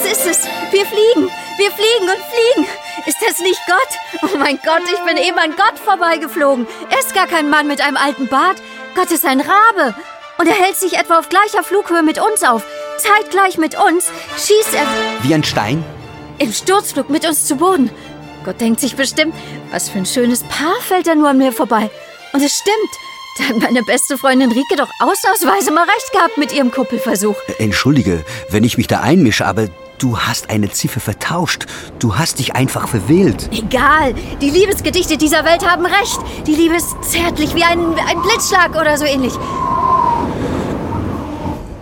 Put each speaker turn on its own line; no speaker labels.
ist es. Wir fliegen und fliegen. Ist das nicht Gott? Oh mein Gott, ich bin eben an Gott vorbeigeflogen. Er ist gar kein Mann mit einem alten Bart. Gott ist ein Rabe. Und er hält sich etwa auf gleicher Flughöhe mit uns auf. Zeitgleich mit uns schießt er...
Wie ein Stein?
Im Sturzflug mit uns zu Boden. Gott denkt sich bestimmt, was für ein schönes Paar fällt da nur an mir vorbei. Und es stimmt. Da hat meine beste Freundin Rike doch ausnahmsweise mal recht gehabt mit ihrem Kuppelversuch.
Entschuldige, wenn ich mich da einmische, aber du hast eine Ziffer vertauscht. Du hast dich einfach verwählt.
Egal, die Liebesgedichte dieser Welt haben recht. Die Liebe ist zärtlich wie ein Blitzschlag oder so ähnlich.